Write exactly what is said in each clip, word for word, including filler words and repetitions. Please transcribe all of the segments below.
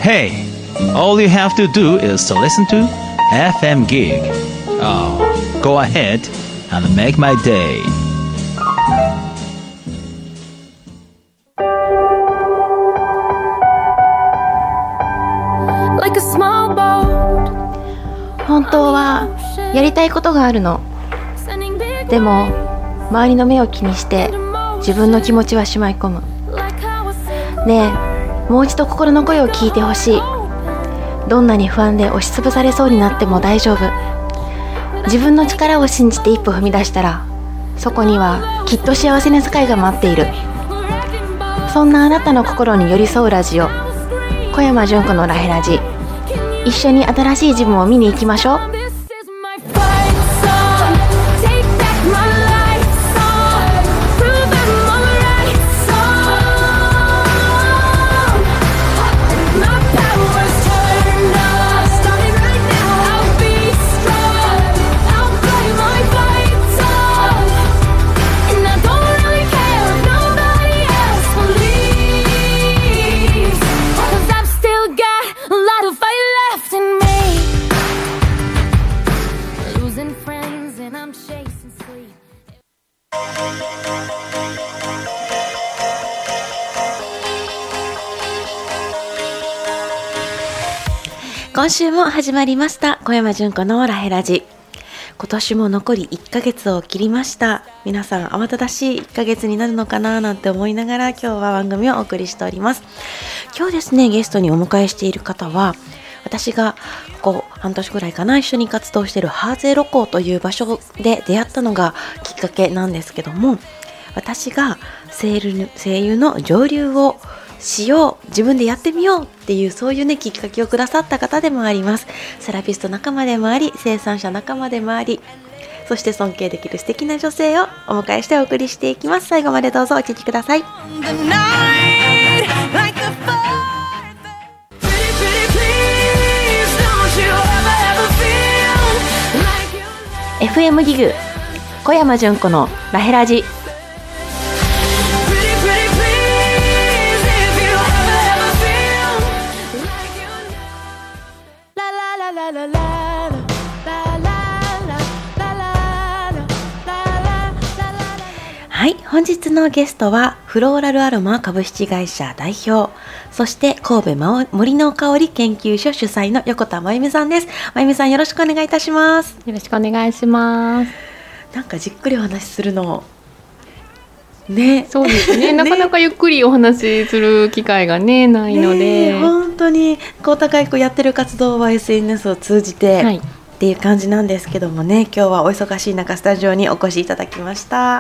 Hey, all you have to do is to listen to エフエム Gig. Oh, go ahead and make my day. Like a small boat. 本当はやりたいことがあるの。でも周りの目を気にして自分の気持ちはしまい込む。ねえ、もう一度心の声を聞いてほしい。どんなに不安で押しつぶされそうになっても大丈夫。自分の力を信じて一歩踏み出したら、そこにはきっと幸せな世界が待っている。そんなあなたの心に寄り添うラジオ、小山純子のラヘラジ。一緒に新しい自分を見に行きましょう。今週も始まりました小山純子のラヘラジ。今年も残りいっかげつを切りました。皆さん慌ただしいいっかげつになるのかななんて思いながら今日は番組をお送りしております。今日ですね、ゲストにお迎えしている方は、私がこう半年ぐらいかな一緒に活動しているハーゼロコという場所で出会ったのがきっかけなんですけども、私が声優、声優の上流をしよう、自分でやってみようっていう、そういうねきっかけをくださった方でもあります。セラピスト仲間でもあり、生産者仲間でもあり、そして尊敬できる素敵な女性をお迎えしてお送りしていきます。最後までどうぞお聞きください。エフエム ギグ小山純子のラヘラジ。はい、本日のゲストはフローラルアロマ株式会社代表、そして神戸森の香り研究所主催の横田真由美さんです。真由美さん、よろしくお願いいたします。 よろしくお願いします。 なんかじっくりお話しするのね、 そうですねなかなかゆっくりお話しする機会がねないので、 ね、本当にこう高い子やってる活動は エスエヌエス を通じて、はい、っていう感じなんですけどもね、今日はお忙しい中スタジオにお越しいただきました。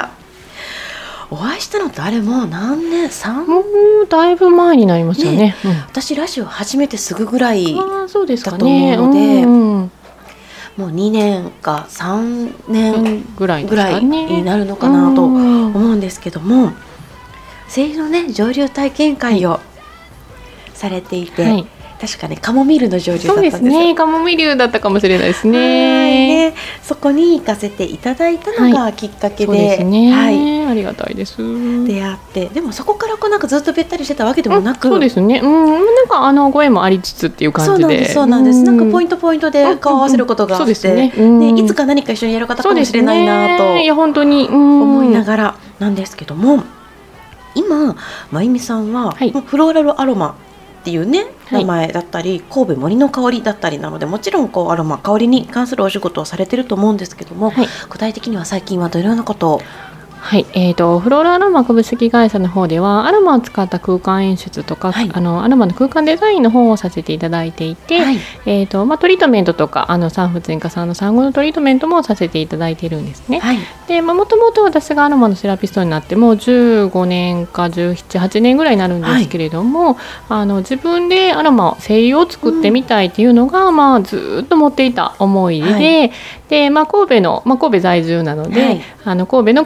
お会いしたのってあれもう何年さんもうだいぶ前になりましたよ ね, ね、うん、 私ラジオ始めてすぐぐらいだと思うので、 あ、そうですかね、うんうん、 もうにねんかさんねんぐらいぐらいになるのかなと思うんですけども、声優のね上流体験会をされていて、はい、確かねカモミールの上流だったんですよ。 そうですね、カモミールだったかもしれないですね。 ね、そこに行かせていただいたのがきっかけで、はい、 そうですね、はい、ありがたいです。 出会って、でもそこからこうなんかずっとべったりしてたわけでもなく、 うん、そうですね、うん、なんかあのご縁もありつつっていう感じで、 そうなんです、そうなんです、なんかポイントポイントで顔を合わせることがあって、ね、いつか何か一緒にやる方かもしれないなと、 ね、いや本当に思いながらなんですけども、今真由美さんは、はい、フローラルアロマっていうね名前だったり、はい、神戸森の香りだったりなので、もちろんこうアロマ香りに関するお仕事をされてると思うんですけども、はい、具体的には最近はどのようなことを？ はい、えーと、フローラアロマ株式会社の方ではアロマを使った空間演出とか、はい、あのアロマの空間デザインの方をさせていただいていて、はい、えーとまあ、トリートメントとかあの産婦人科さんの産後のトリートメントもさせていただいているんですね。はい、で、まあ、もともと私がアロマのセラピストになってもうじゅうごねんかじゅうなな、はちねんぐらいになるんですけれども、はい、あの自分でアロマ精油を作ってみたいっていうのが、うん、まあ、ずっと持っていた思いで、はい、で、まあ、神戸の、まあ、神戸在住なので、はい、あの神戸の香りを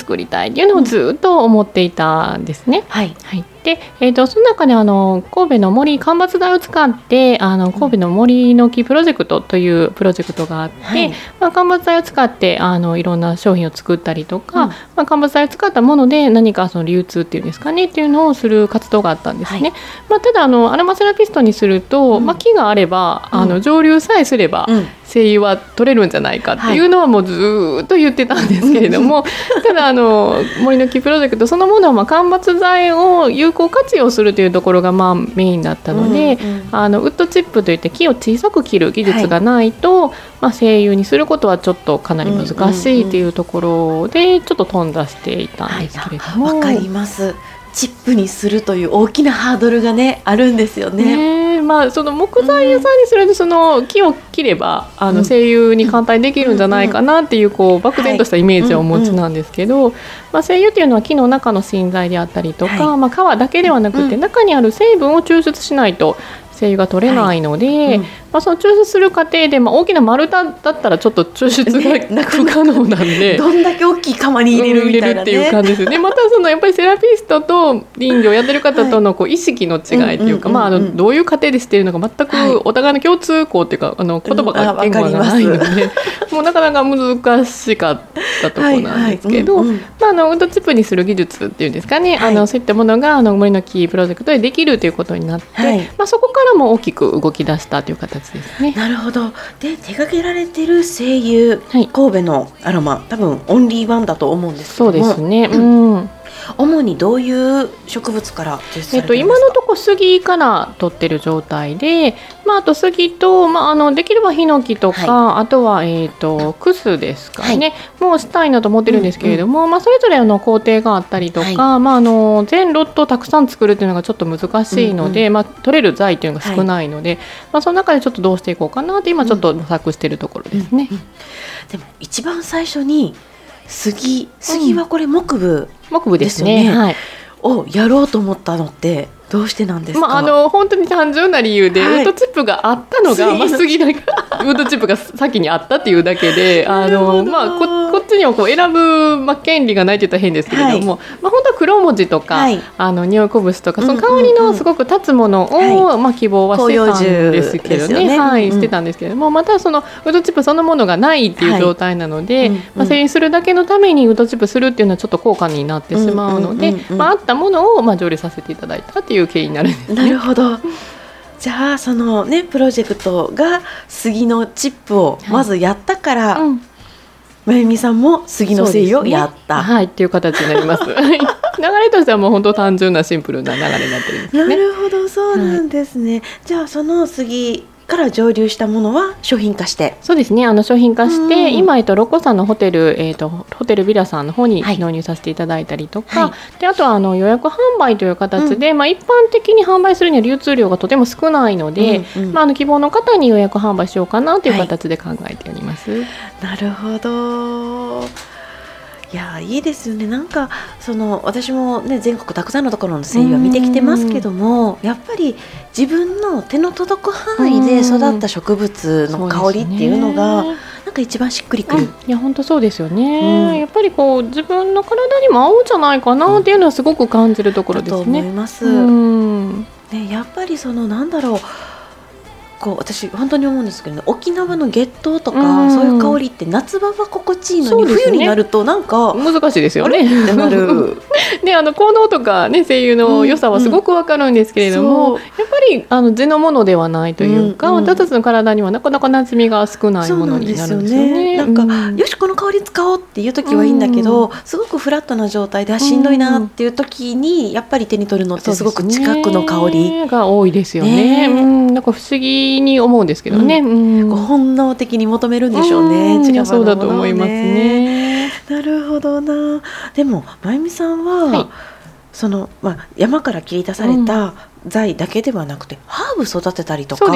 作りたいっていうのをずっと思っていたんですね。 うん、はい、 はいでえー、とその中であの神戸の森間伐材を使ってあの神戸の森の木プロジェクトというプロジェクトがあって、はいまあ、間伐材を使ってあのいろんな商品を作ったりとか、うんまあ、間伐材を使ったもので何かその流通っていうんですかねっていうのをする活動があったんですね。はいまあ、ただあのアロマセラピストにすると、うんまあ、木があればあの蒸留さえすれば、うん精油は取れるんじゃないかっていうのはもうずっと言ってたんですけれども、はい、ただあの森の木プロジェクトそのものはまあ間伐材を有効活用するというところがまあメインだったので、うんうん、あのウッドチップといって木を小さく切る技術がないと、はいまあ、精油にすることはちょっとかなり難しいというところでちょっと頓挫していたんですけれども、 わ、はい、かります。チップにするという大きなハードルがねあるんですよね。 ねまあ、その木材屋さんにするとその木を切ればあの精油に簡単にできるんじゃないかなっていうこう漠然としたイメージをお持ちなんですけど、まあ、精油っていうのは木の中の芯材であったりとか、はいまあ、皮だけではなくて中にある成分を抽出しないと精油が取れないので、はいうんまあ、その抽出する過程で、まあ、大きな丸太だったらちょっと抽出が不可能なんで、 どんだけ大きい釜に入れるみたいな、ね、 入れるっていう感じですよね。またそのやっぱりセラピストと林業やってる方とのこう意識の違いっていうか、まあ、あのどういう過程でしているのか全くお互いの共通項っていうかあの言葉が言語がないので、もうなかなか難しかったところなんですけど、ウッドチップにする技術っていうんですかね、はい、あのそういったものがあの森の木プロジェクトでできるということになって、はいまあ、そこからも大きく動き出したという形ですね。 なるほど。で手掛けられてる精油、はい、神戸のアロマ多分オンリーワンだと思うんですけども、 そうですね、うん主にどういう植物から抽出されてるんですか？えっと、 今のところ杉から取ってる状態で、まあ、あと杉と、まあ、あのできればヒノキとか、はい、あとは、えー、とクスですかね、はい、もうしたいなと思ってるんですけれども、うんうんまあ、それぞれの工程があったりとか、はいまあ、あの全ロットをたくさん作るっていうのがちょっと難しいので、うんうんまあ、取れる材っていうのが少ないので、はいまあ、その中でちょっとどうしていこうかなって今ちょっと模索しているところですね。 うんうんうん、でも一番最初に杉杉はこれ木部、 うん、木部ですね、はい、 をやろうと思ったのってどうしてなんですか？ まあ、あの本当に単純な理由で、はい、ウッドチップがあったのが、まあ、杉だけウッドチップが先にあったっていうだけであの、まあ、こ, こっちにもこう選ぶ、まあ、権利がないと言ったら変ですけれども、はいまあ、本当は黒文字とか、はい、あの匂いこぶしとかその香りのすごく立つものを、うんうんうんまあ、希望はしてたんですけどね、ねはい、してたんですけれども、またそのウッドチップそのものがないっていう状態なので、はいうんうんまあ、それにするだけのためにウッドチップするっていうのはちょっと高価になってしまうので、うんうんうんうんまあ、あったものを、まあ、蒸留させていただいたっていう経緯になるんですね。 なるほど。じゃあそのねプロジェクトが杉のチップをまずやったから、はいうん、まゆみさんも杉の精油をやった、 ね、はいっていう形になります流れとしてはもう本当単純なシンプルな流れになってるんですね。 なるほどそうなんですね、はい、じゃあその杉から蒸留したものは商品化してそうですねあの商品化して、うん、今、えっと、六甲山のホテル、えっと、ホテルビラさんの方に納入させていただいたりとか、はい、であとはあの予約販売という形で、うんまあ、一般的に販売するには流通量がとても少ないので、うんうんまあ、あの希望の方に予約販売しようかなという形で考えております、はい、 なるほど。いやいいですよね。なんかその私も、ね、全国たくさんのところの精油は見てきてますけどもやっぱり自分の手の届く範囲で育った植物の香りっていうのがなんか一番しっくりくる、うん、いや本当そうですよね、うん、やっぱりこう自分の体にも合うんじゃないかなっていうのはすごく感じるところですね、 だと思います、うんね、やっぱりそのなんだろうこう私本当に思うんですけど、ね、沖縄の月桃とか、うん、そういう香りって夏場は心地いいのに、ね、冬になるとなんか難しいですよねってなるであの効能とか、ね、精油の良さはすごくわかるんですけれども、うんうん、やっぱりあの地のものではないというか、うんうん、私たちの体にはなかなか馴染みが少ないものになるんですよね。 なんか、うん、よしこの香り使おうっていう時はいいんだけど、うん、すごくフラットな状態でしんどいなっていう時にやっぱり手に取るのってすごく近くの香り、 ね、が多いですよね、ねうん、なんか不思議に思うんですけどね、うんうん、 本能的に求めるんでしょうね、 うん、違うものをね。そうだと思いますね。 なるほどな。でもまゆみさんは、はい、そのまあ、山から切り出された材だけではなくて、うん、ハーブ育てたりとか、 そうです、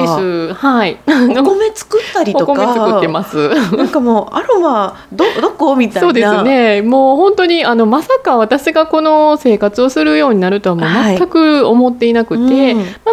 はい、 お米作ったりとか、 お米作ってます。 なんかもうアロマ ど, どこみたいな。 そうですね。もう本当にあのまさか私がこの生活をするようになるとはもう全く思っていなくて、はいうん、まあ、もとも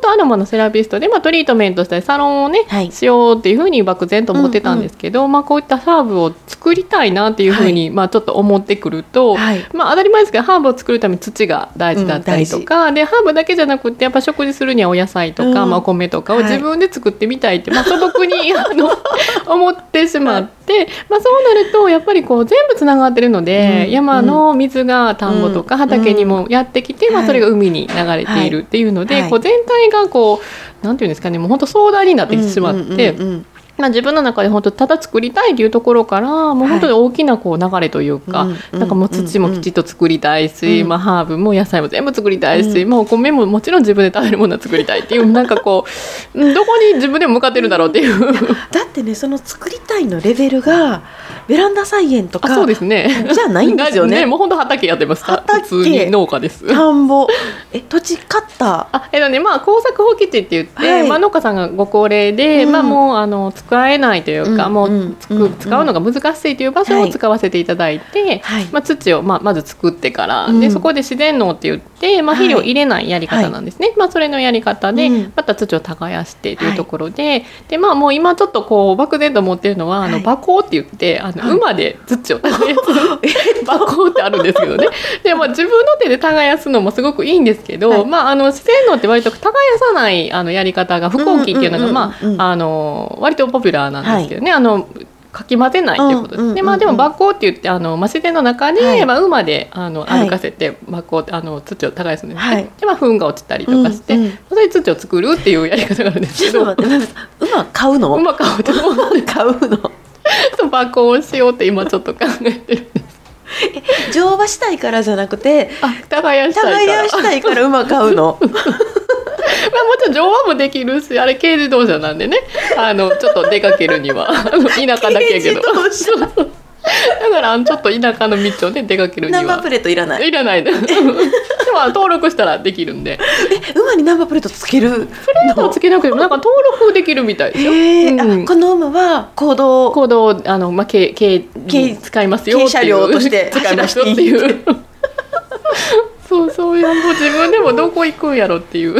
とアロマのセラピストで、まあ、トリートメントしたりサロンをね、はい、しようっていうふうに漠然と思ってたんですけど、うんうん、まあ、こういったハーブを作りたいなっていうふうに、はい、まあ、ちょっと思ってくると、はい、まあ、当たり前ですけどハーブを作るために土が大事だったりとか、うん、でハーブだけじゃなくてやっぱ食事するにはお野菜とか、うん、まあ、お米とかを自分で作ってみたいって、はい、まあ、素朴にあの思ってしまって、まあ、そうなるとやっぱりこう全部つながってるので、うん、山の水が田んぼとか畑にもやってきて、うん、まあ、それが海に流れているっていうので、はい、こう全体がこうなんていうんですかね、もう本当壮大になってきてしまって、うんうんうんうん、まあ、自分の中で本当ただ作りたいというところからもう本当に大きなこう流れというか、はい、なんかもう土もきちっと作りたいし、うん、まあ、ハーブも野菜も全部作りたいし、うん、まあ、お米ももちろん自分で食べるものは作りたいっていうなんかこうどこに自分でも向かってるんだろうっていうだってね、その作りたいのレベルがベランダ菜園とかそうですねじゃないんですよね。 ね、もう本当畑やってます。畑、普通に農家です。 田んぼ、え土地買ったあ、えっとね、まあ、耕作放棄地って言って、はい、まあ、農家さんがご高齢で、うん、まあ、もうあの使えないというか、うん、もうつく、うん、使うのが難しいという場所を使わせていただいて、はい、まあ、土を、まあ、まず作ってから、うん、でそこで自然農って言って、まあ、肥料を入れないやり方なんですね、はい、まあ、それのやり方で、うん、また土を耕してというところで、はい、で、まあ、もう今ちょっとこう漠然と思ってるのは、はい、あの馬耕って言ってあの、はい、馬で土を耕す馬耕ってあるんですけどねで、まあ、自分の手で耕すのもすごくいいんですけど、はい、まあ、あの自然農って割と耕さないあのやり方が不耕起っていうのが、まあ、あの割とポピュラーなんですけどね、はい、あのかき混ぜないということです、うんうんうんうん、で、まあ、でも馬耕って言ってあの、まあ、自然の中で、はい、まあ、馬であの歩かせて馬耕あの土を耕すんですね、はい、で、まあ、糞が落ちたりとかして、うんうん、それで土を作るっていうやり方があるんですけど、 ちょっと待って、馬買うの馬買う馬買うの馬耕をしようって今ちょっと考えてるんですえ乗馬したいからじゃなくて耕したいから耕したいから馬買うのまあ、もちろん乗馬もできるし、あれ軽自動車なんでね、あのちょっと出かけるには田舎だけやけどだからあのちょっと田舎の道をね出かけるにはナンバープレートいらないいらないでも登録したらできるんでえ馬にナンバープレートつけるの？プレートつけなくてもなんか登録できるみたいですよ、 えーうん、あこの馬は公道公道あの、まあ、軽軽使いますよっていう軽車両として使いますよっていうそうそういうもう自分でもどこ行くんやろっていう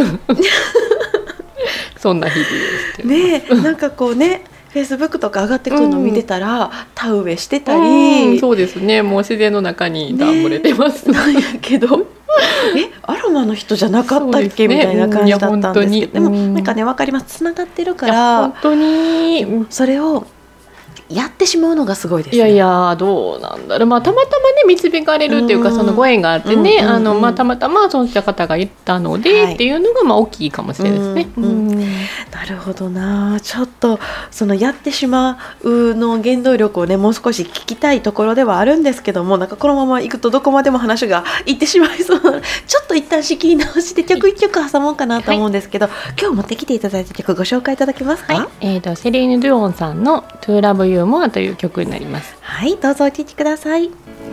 そんな日々ですね。なんかこうねフェイスブックとか上がってくるのを見てたら、うん、田植えしてたり、 うん、そうですね、もう自然の中に田んぼれてます、 ね、なんやけどえアロマの人じゃなかったっけ、ね、みたいな感じだったんですけど、でもなんかね分かります、つながってるから本当にそれをやってしまうのがすごいですね。 いやいやどうなんだろう、まあ、たまたまね導かれるっていうか、うん、そのご縁があってね、うんうんうん、あのまあ、たまたまそうした方が言ったので、はい、っていうのがまあ大きいかもしれないですね、 うんうんうん、なるほどな。ちょっとそのやってしまうの原動力をねもう少し聞きたいところではあるんですけども、なんかこのままいくとどこまでも話がいってしまいそうなのでちょっと一旦仕切り直して曲一曲挟もうかなと思うんですけど、はい、今日持ってきていただいた曲ご紹介いただけますか？ はい、えーと、セリーヌ・デュオンさんの To Love You More という曲になります。 はい、どうぞお聴きください。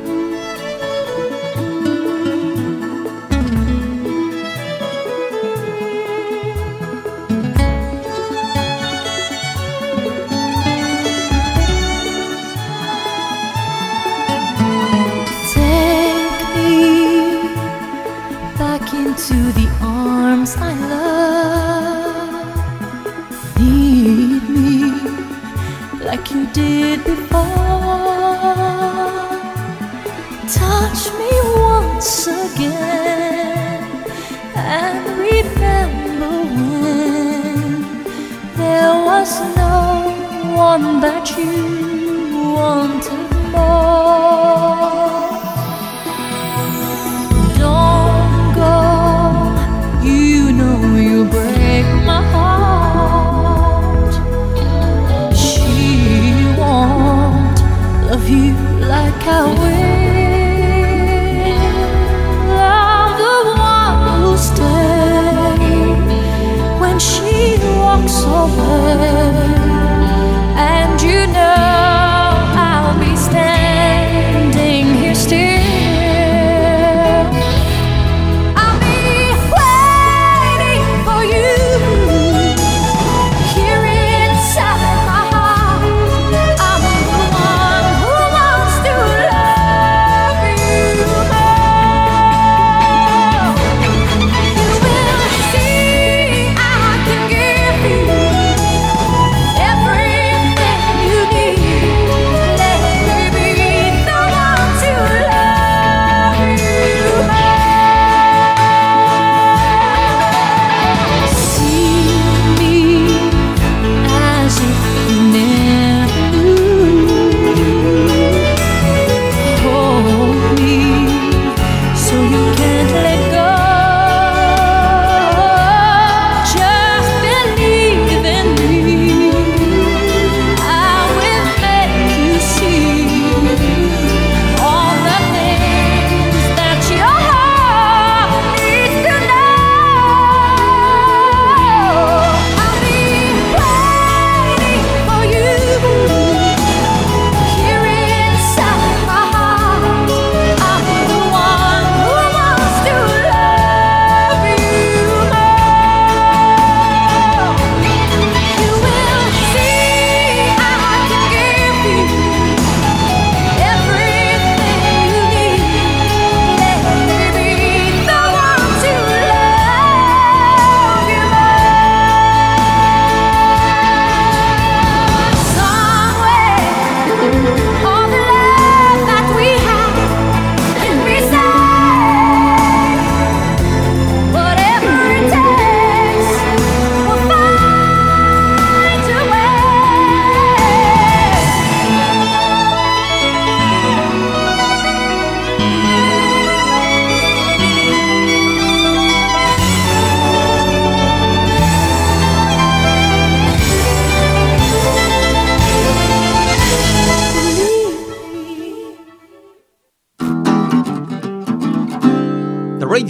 To the arms I love, lead me like you did before, touch me once again and remember when there was no one that you wanted more. You break my heart. She won't love you like I will. I'm the one who'll stay when she walks away, and you know I'll be standing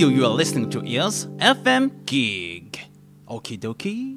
radio you are listening to is エフエム Gig. Okie dokie. .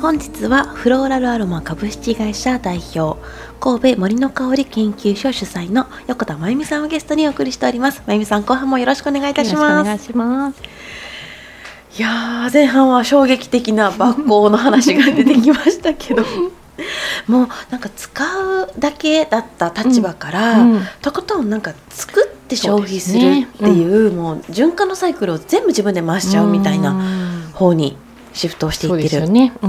本日はフローラルアロマ株式会社代表、神戸森の香り研究所主催の横田真由美さんをゲストにお送りしております。真由美さん、後半もよろしくお願いいたします。 よろしくお願いします。 いやー、前半は衝撃的な抜香の話が出てきましたけどもうなんか使うだけだった立場から、うんうん、とことんなんか作って消費するっていう、ねうん、もう循環のサイクルを全部自分で回しちゃうみたいな方にシフトをしていってる。 そうですよね、うん、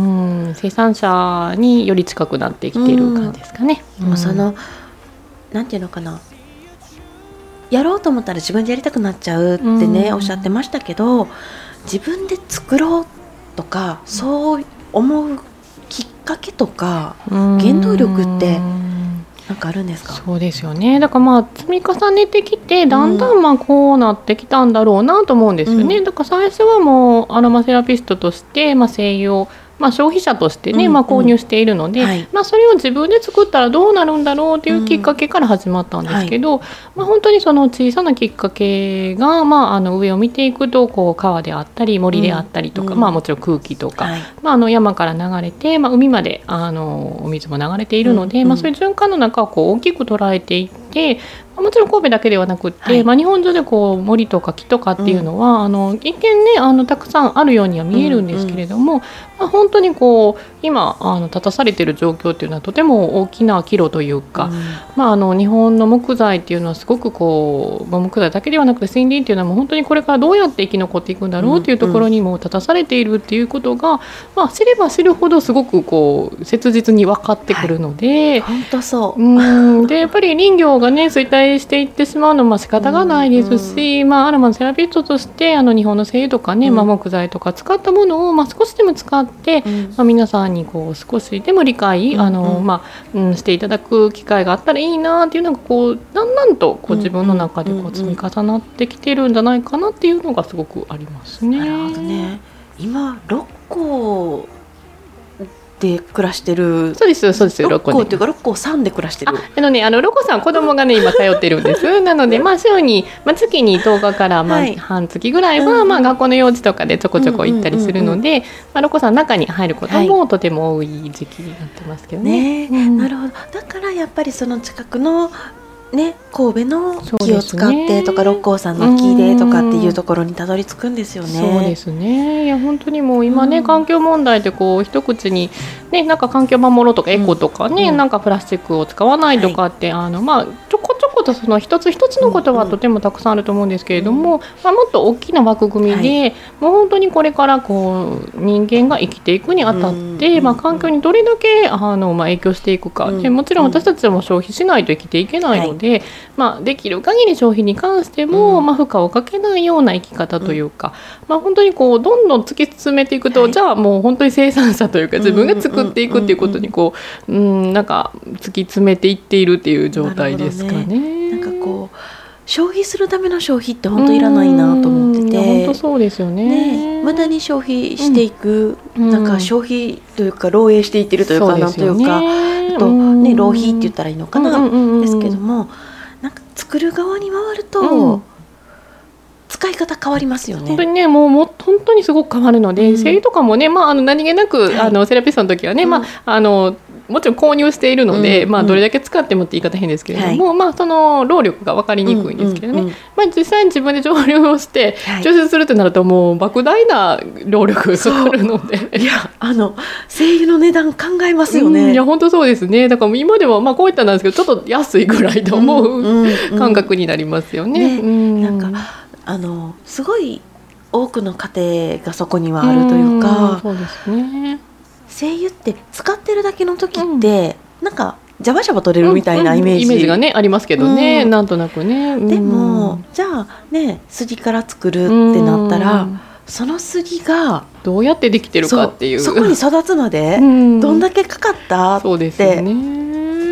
生産者により近くなってきてる感じですかね、 うん、もうそのなんていうのかな、やろうと思ったら自分でやりたくなっちゃうってね、うん、おっしゃってましたけど、自分で作ろうとかそう思うきっかけとか原動力ってなんかあるんですか？ そうですよね。だからまあ積み重ねてきてだんだんまあこうなってきたんだろうなと思うんですよね、うん、だから最初はもうアロマセラピストとしてまあ精油をまあ、消費者としてね、うんうんまあ、購入しているので、はいまあ、それを自分で作ったらどうなるんだろうというきっかけから始まったんですけど、うんはいまあ、本当にその小さなきっかけが、まあ、あの上を見ていくとこう川であったり森であったりとか、うんまあ、もちろん空気とか、はいまあ、あの山から流れて、まあ、海まであのお水も流れているので、うんうんまあ、そういう循環の中をこう大きく捉えていってもちろん神戸だけではなくて、はいまあ、日本中でこう森とか木とかっていうのは、うん、あの一見ねあのたくさんあるようには見えるんですけれども、うんうんまあ、本当にこう今あの立たされている状況っていうのはとても大きな岐路というか、うんまあ、あの日本の木材っていうのはすごくこう、まあ、木材だけではなくて森林っていうのはもう本当にこれからどうやって生き残っていくんだろうっていうところにも立たされているっていうことが、まあ、知れば知るほどすごくこう切実に分かってくるので、 はい、本当そう、 うんでやっぱり林業がね衰退していってしまうのは仕方がないですし、うんうんまあ、アロマのセラピストとしてあの日本の精油とかね、うんまあ、木材とか使ったものを、まあ、少しでも使って、うんまあ、皆さんにこう少しでも理解、うんあのまあうん、していただく機会があったらいいなっていうのがこうだんだんとこう自分の中でこう積み重なってきてるんじゃないかなっていうのがすごくありますね。 なるほどね。今六甲で暮らしてる。 そうですそうです。 六甲っていうか六甲さんで暮らしてる。 あ、あのねあの六甲さん子供がね今通ってるんです。なのでまあ週に、まあ、月にとおかからまあ、はい、半月ぐらいは、うんまあ、学校の用事とかでちょこちょこ行ったりするので、まあ、六甲さんの中に入ることもとても多い時期になってますけどね。 ね、うん、なるほど。だからやっぱりその近くのね、神戸の木を使ってとか、ね、六甲山の木でとかっていうところにたどり着くんですよね。 そうですね。いや本当にもう今ね、うん、環境問題でこう一口にねなんか環境守ろうとかエコとかね、うん、なんかプラスチックを使わないとかって、はい、あのまあちょこちょことその一つ一つのことはとてもたくさんあると思うんですけれども、うんまあ、もっと大きな枠組みで、はい、もう本当にこれからこう人間が生きていくにあたって、うんまあ、環境にどれだけあの、まあ、影響していくか、うん、でもちろん私たちも消費しないと生きていけないので、はいまあ、できる限り消費に関しても、うんまあ、負荷をかけないような生き方というか、うんまあ、本当にこうどんどん突き進めていくと、はい、じゃあもう本当に生産者というか自分が作っていくっていうことにこう、うん、なんか突き詰めていっているっていう状態ですかね。 なんかこう消費するための消費って本当いらないなと思ってて、 本当そうですよ ね, ね無駄に消費していく、うん、なんか消費というか漏洩していってるというかなんというか、あと、ね、浪費って言ったらいいのかな、うんうんうん、ですけどもなんか作る側に回ると、うん、使い方変わりますよね。 本当にねもうも本当にすごく変わるので、うん、精油とかもね、まあ、あの何気なく、はい、あのセラピストの時はね、うんまあ、あのもちろん購入しているので、うんまあ、どれだけ使ってもって言い方変ですけれども、はいまあ、その労力が分かりにくいんですけどね、うんうんうんまあ、実際に自分で蒸留をして抽出するとなるともう莫大な労力がかかるのでいやあの精油の値段考えますよね、 うん、いや本当そうですね。だから今ではまあこういったなんですけどちょっと安いぐらいと思う、うんうん、感覚になりますよね。 ね、うん、なんかあのすごい多くの家庭がそこにはあるというか、 うん、そうですね。 精油って使ってるだけの時って、うん、なんかジャバジャバ取れるみたいなイメージ、 うんうん、イメージがねありますけどね、うん、なんとなくね、うん、 でもじゃあね杉から作るってなったら、うん、その杉がどうやってできてるかっていうそ, そこに育つまでどんだけかかったって、 そうですよね。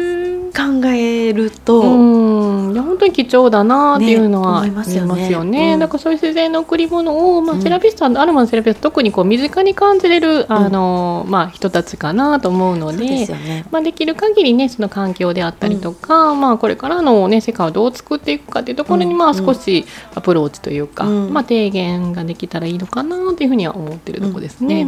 考えると、 うん、いや本当に貴重だなっていうのは、 ね、 思いますよね。 よね、うん、だからそういう自然の贈り物を、まあ、セラピスト、うん、アロマのセラピスト特にこう身近に感じれる、うん、あのまあ、人たちかなと思うの で, そうですよね。 まあ、できる限りねその環境であったりとか、うんまあ、これからの、ね、世界をどう作っていくかっていうところに、まあ、少しアプローチというか、うんまあ、提言ができたらいいのかなというふうには思ってるところですね。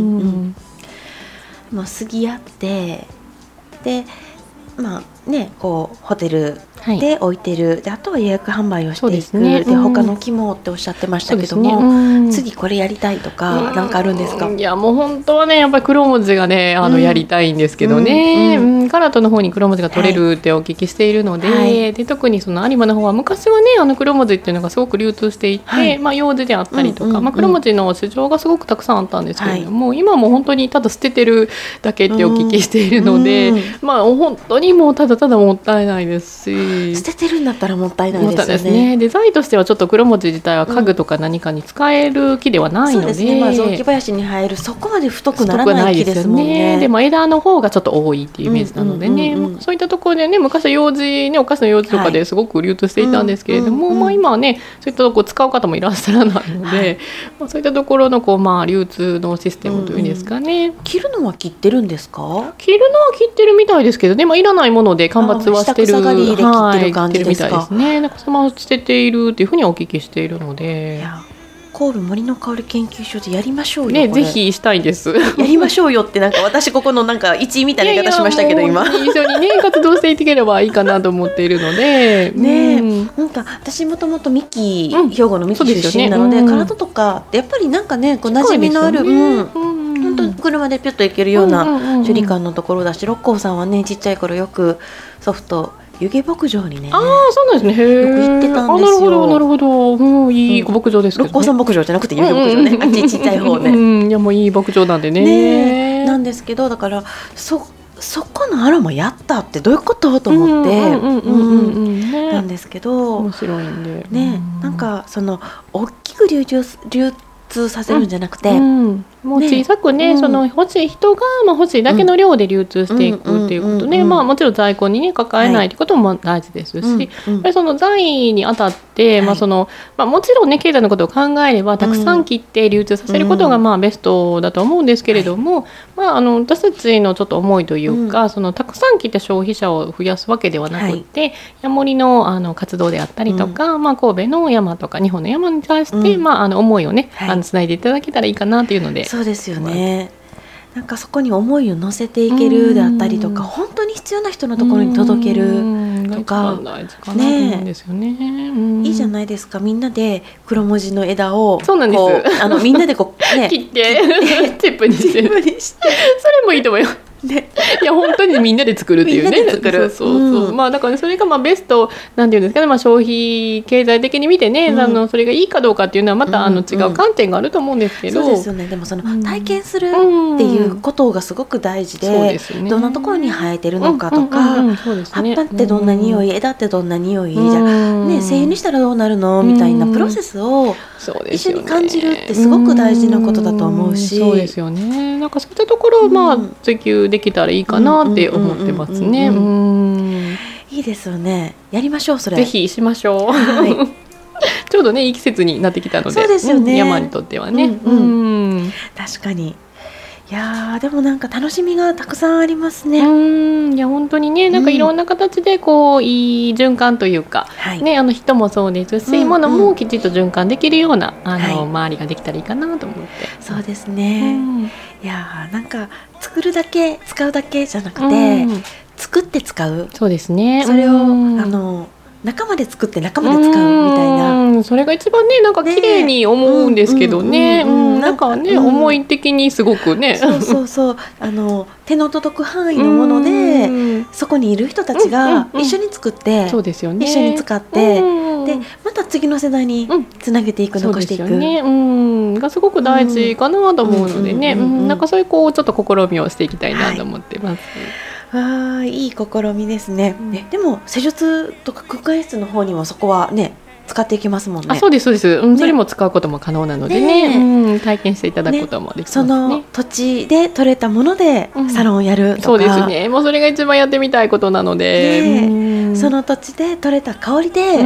杉屋ってでまあね、こうホテルで置いてる、はい、であとは予約販売をしていく で,、ねで、他の木もっておっしゃってましたけども、ねうん、次これやりたいとか何かあるんですか？ いやもう本当はねやっぱり黒文字がねあの、うん、やりたいんですけどね、うんうん、カラットの方に黒文字が取れるってお聞きしているので、はい、で特にその有馬の方は昔はねあの黒文字っていうのがすごく流通していて、はいまあ、用事であったりとか、うんうんうんまあ、黒文字の市場がすごくたくさんあったんですけれども、はい、今も本当にただ捨ててるだけってお聞きしているので、うんうん、まあ本当にもうただただもったいないですし捨ててるんだったらもったいないですよね。 ですね。デザインとしてはちょっと黒文字自体は家具とか何かに使える木ではないので、うん、そうですね、 まあ、雑木林に生えるそこまで太くならない木ですもんね。 ですよね。でも枝の方がちょっと多いっていうイメージなのでね、うんうんうんうん、そういったところでね昔は用紙ねお菓子の用紙とかですごく流通していたんですけれども、はいうんうんうんまあ、今はねそういったところ使う方もいらっしゃらないので、はいまあ、そういったところのこう、まあ、流通のシステムというんですかね、 うんうん、切るのは切ってるんですか？ 切るのは切ってるみたいですけどね、まあ、いらないもので間伐はしてる下草刈りで切ってる感じですか？ はい、切ってるみたいですね。なんかそのまま捨てているっていうふうにお聞きしているので、 いや神戸森の香り研究所でやりましょうよ、 ね、ぜひしたいですやりましょうよってなんか私ここのなんか一位みたいな言い方しましたけど、いやいや今一緒にね活動していければいいかなと思っているのでね、うん、なんか私もともと三木、うん、兵庫の三木出身なので、ねうん、体とかってやっぱりなんかねこう馴染みのある、ねうん、本当車でピュッと行けるような距離感のところだし、六甲さんはねちっちゃい頃よくソフト湯気牧場にねあそうなんですねへよく行ってたんですよ。 あなるほどなるほど、うん、いい牧場ですけどね、 六甲山牧場じゃなくて湯気牧場ね、うんうん、あっちちっちゃい方ね、 うん、いやもういい牧場なんで ね, ねなんですけどだからそそこのアロマやったってどういうことと思ってなんですけど面白いんでねなんかその大きく流通流通させるんじゃなくて、 うんうんもう小さく ね, ね、うん、その欲しい人がまあ欲しいだけの量で流通していくっていうことで、まあもちろん在庫にね抱えないってことも大事ですし、はい、やっぱりその在にあたって、はいまあそのまあ、もちろんね経済のことを考えればたくさん切って流通させることがまあベストだと思うんですけれども、はいまあ、あの私たちのちょっと思いというか、うん、そのたくさん切って消費者を増やすわけではなくて、はい、ヤモリ の, あの活動であったりとか、うんまあ、神戸の山とか日本の山に対して、うんまあ、あの思いをね、はい、あのつないでいただけたらいいかなというので。 そうですよね。なんかそこに思いを乗せていけるであったりとか本当に必要な人のところに届けるとかねいいじゃないですか。みんなで黒文字の枝をそうなんですあのみんなでこう、ね、 切ってチップにしてそれもいいと思いますね、いや本当にみんなで作るっていうね。みんなで作る。そうそうそう、うん、まあだからそれがまあベストなんていうんですかね、まあ、消費経済的に見てね、うん、あのそれがいいかどうかっていうのはまたあの違う観点があると思うんですけど、 うんうん、そうですよね。でもその体験するっていうことがすごく大事で、うんうんね、どんなところに生えてるのかとか、うんうんうん、そうですね、葉っぱってどんな匂い、うん、枝ってどんな匂い、うん、じゃあね精油にしたらどうなるのみたいなプロセスを一緒に感じるってすごく大事なことだと思うし、 うん、そうですよね。なんかそういったところをまあ追求できたらいいかなって思ってますね。 いいですよね。やりましょうそれ。 ぜひしましょう。はい、ちょうどねいい季節になってきたので、 そうですよね、 うん、山にとってはね。 うんうんうん、確かに。いやでもなんか楽しみがたくさんありますね。 うんいや本当にねなんかいろんな形でこう、うん、いい循環というか、はいね、あの人もそうですし、うんうん、物もきちっと循環できるようなあの、はい、周りができたらいいかなと思って。 そうですね、うん、いやなんか作るだけ使うだけじゃなくて、うん、作って使う。 そうですね。 それを、うん、あの仲間で作って仲間で使うみたいな、 うんそれが一番ねなんか綺麗に思うんですけどね、なんかね、うん、思い的にすごくねそうそうそうあの手の届く範囲のもので、うん、そこにいる人たちが一緒に作って、うん、 そうですよね、 一緒に使って、うん、でまた次の世代につなげていく、うん、残していく、 そうですよね、うん、がすごく大事かなと思うのでね、なんかそういうこうちょっと試みをしていきたいなと思ってます、 はい、あいい試みですね、うん、ねでも施術とか空間演出の方にもそこはね使っていきますもんね。 あ、そうですそうです、うん、 ね、 それも使うことも可能なので ね, ね、うん、体験していただくこともできますね。 その土地で採れたものでサロンをやるとか、うん、 そうですね、もうそれが一番やってみたいことなので、 ね、 うん、 その土地で採れた香りで、うん、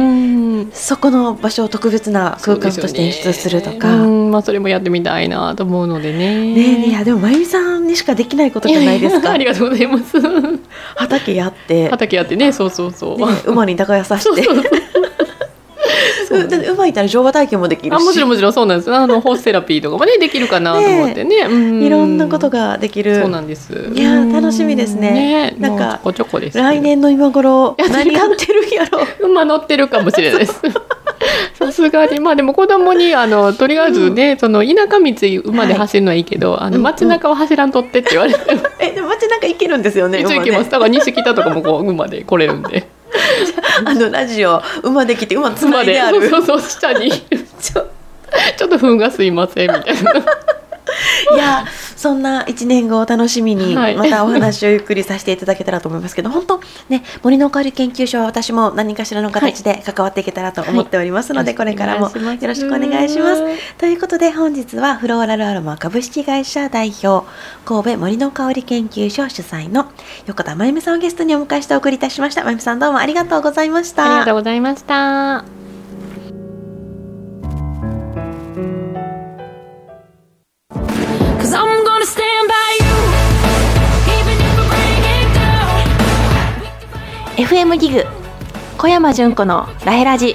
そこの場所を特別な空間として演出するとか、 うん、まあ、それもやってみたいなと思うので ね, ねいやでもまゆみさんにしかできないことじゃないですか。いやいやありがとうございます。 畑やって畑やってね、そうそうそう、ね、 馬に耕さしてそうそうそうだって馬いたら乗馬体験もできるし、 あ、もちろんもちろんそうなんです。あのホースセラピーとかもねできるかなと思ってね、うん、 いろんなことができる。 そうなんです。 いや楽しみです ね, ねなんかちょこちょこです。 来年の今頃何やってるんやろ。 馬乗ってるかもしれないですさすがに。まあでも子供にあのとりあえずね、うん、その田舎道馬で走るのはいいけど、はい、あの街中は走らんとってって言われて、うんうん、 えでも街中行けるんですよね。 一応行けます。だから西北とかもこう馬で来れるんであのラジオ馬で来て馬つないである、 そうそうそう、下にちょちょっと糞がすいませんみたいな。 いやそんないちねんごを楽しみにまたお話をゆっくりさせていただけたらと思いますけど、はい、本当ね、森の香り研究所は私も何かしらの形で関わっていけたらと思っておりますので、はい、これからもよろしくお願いします。ということで本日はフローラルアロマ株式会社代表、神戸森の香り研究所主催の横田真由美さんをゲストにお迎えしてお送りいたしました。真由美さんどうもありがとうございました。 ありがとうございました。 エフエム ギグ小山純子のラヘラジ。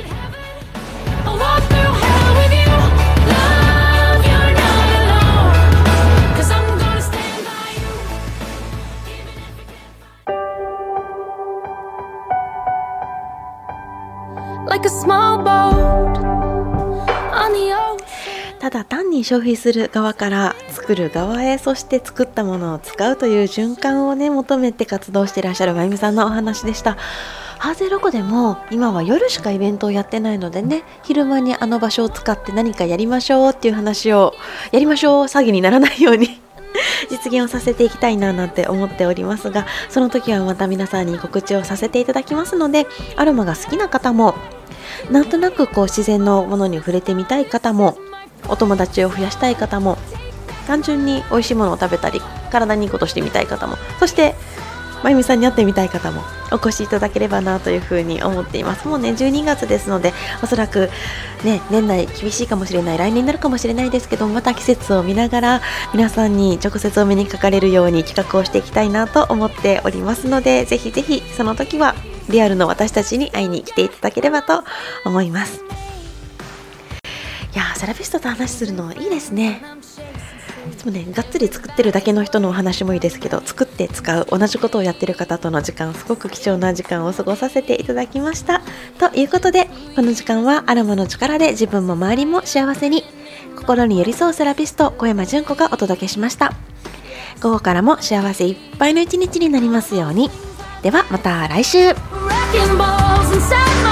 ただ単に消費する側から作る側へ、そして作ったものを使うという循環をね求めて活動していらっしゃるまゆみさんのお話でした。ハーゼロコでも今は夜しかイベントをやってないのでね、昼間にあの場所を使って何かやりましょうっていう話をやりましょう詐欺にならないように実現をさせていきたいななんて思っておりますが、その時はまた皆さんに告知をさせていただきますので、アロマが好きな方もなんとなくこう自然のものに触れてみたい方も、お友達を増やしたい方も、単純に美味しいものを食べたり体にいいことしてみたい方も、そしてまゆみさんに会ってみたい方もお越しいただければなというふうに思っています。もうねじゅうにがつですので、おそらくね年内厳しいかもしれない、来年になるかもしれないですけど、また季節を見ながら皆さんに直接お目にかかれるように企画をしていきたいなと思っておりますので、ぜひぜひその時はリアルの私たちに会いに来ていただければと思います。いやー、セラピストと話するのいいですね。いつもねがっつり作ってるだけの人のお話もいいですけど、作って使う同じことをやってる方との時間、すごく貴重な時間を過ごさせていただきました。ということでこの時間はアロマの力で自分も周りも幸せに、心に寄り添うセラピスト小山純子がお届けしました。午後からも幸せいっぱいの一日になりますように。ではまた来週。